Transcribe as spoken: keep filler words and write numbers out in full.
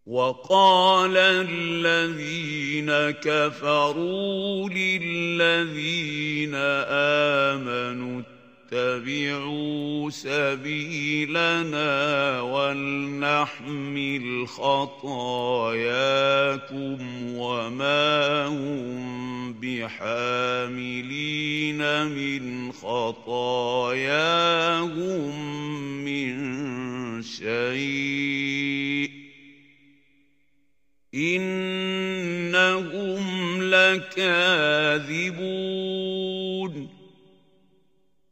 وقال الذين كفروا للذين آمنوا اتبعوا سبيلنا ولنحمل خطاياكم وما هم بحاملين من خطاياهم من شيء إنهم لكاذبون.